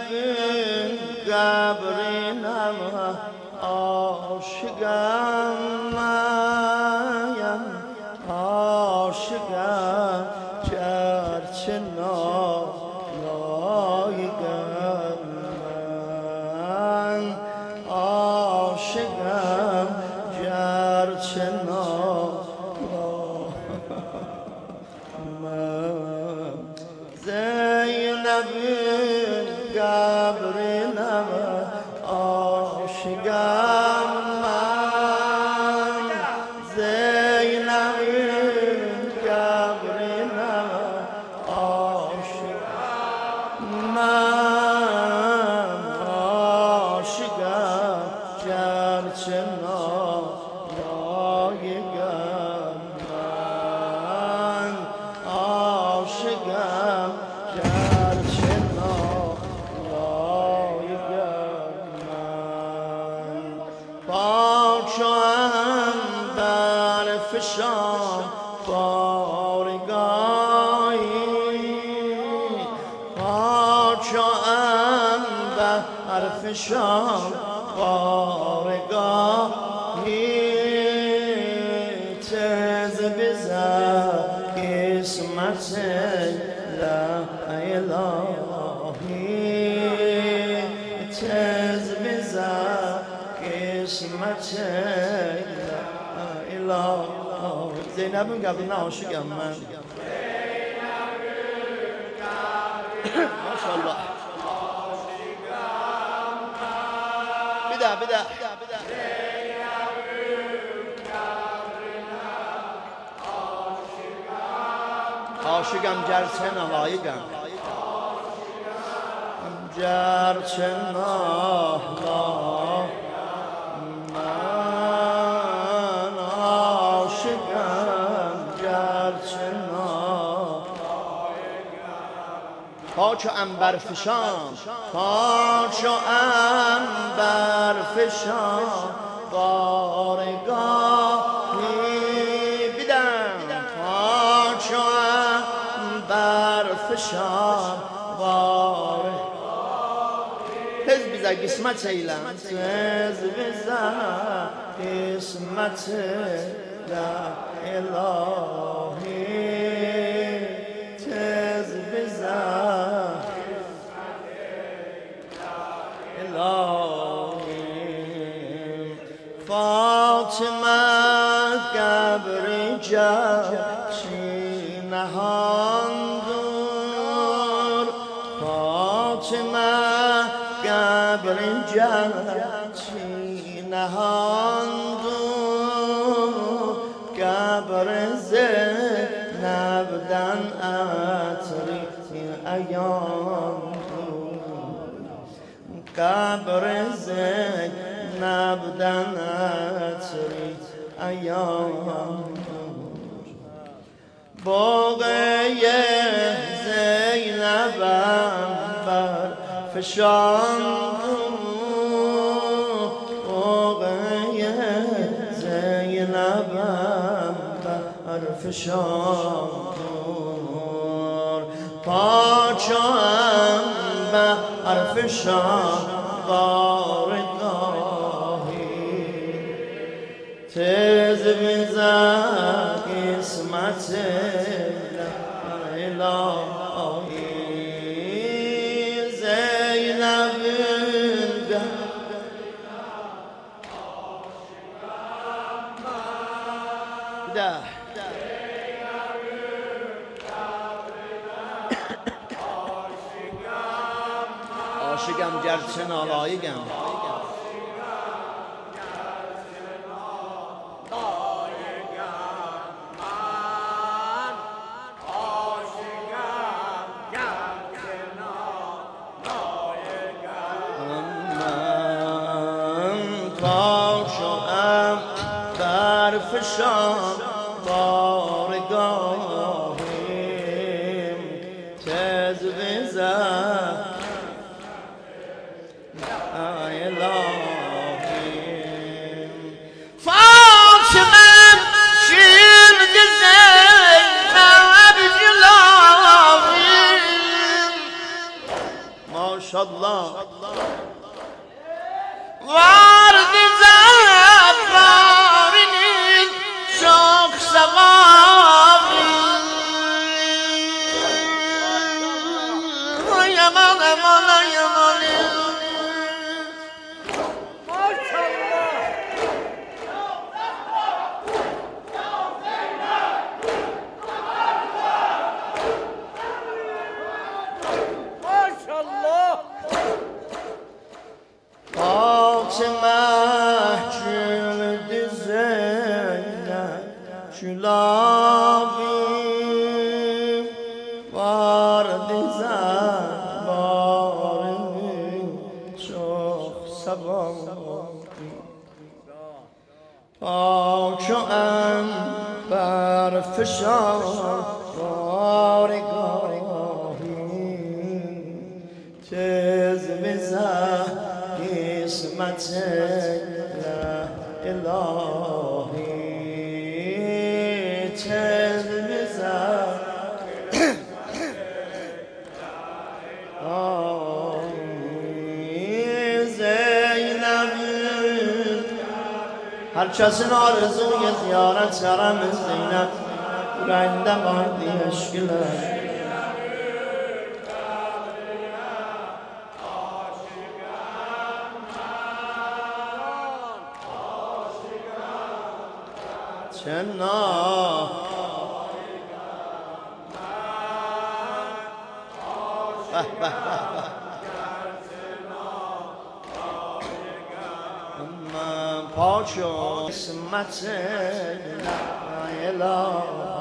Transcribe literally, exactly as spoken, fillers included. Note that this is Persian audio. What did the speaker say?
زینب'in قبرینم عاشقم من عاشقم گرچه نالایقم من عاشقم گرچه نالایقم زینب'in قبرینم عاشقم من زینب'in قبرینم عاشقم من عاشقم گرچه نالایقم من عاشقم گرچه نالایقم من پاک و عنبر فشان بارگاهی پاک و عنبر فشان بارگاهی تز بزن قسمت لا الهی تز بزن قسمت لا الهی زینب'in قبرine aşıkım ben. Maşallah. Bir daha bir daha. Aşıkım gerçen layıkım. Gerçen layıkım. Ben aşıkım gerçen layıkım. پاک و عنبر فشان پاک و عنبر فشان بارگاهی بیدم پاک و عنبر فشان بارگاهی تز بیزا قسمت ایلم تز بیزا قسمت لا الهی تز بیزا فاطمه قبر جرچی نهان دور فاطمه قبر جرچی نهان دور قبر زینب'den عطری ایام قبر زینب'den عطری ایام باقی زینب'م بر فشان باقی زینب'م بر فشان پاک و عنبر فشان بارگاهی تز بیزن قسمت الهی زینب'in ده aşıkım gerçen alayıkım فشان بارگاهیم تز بزن الهیم فاطمه شیرد زینب جلاهیم ماشاءالله وارد زفارین شاخ سواری یمان امان یمانی چه محجول دیزنه شلابی وارد زن باری شخ سواری پاچو ام بر فشار بارگاهی تز بزن قسمت الهی تز بزن زینب هر کسی آرزوی زیارت حرم زینب رنده باندی اشکله چنا من پاچو قسمت الهی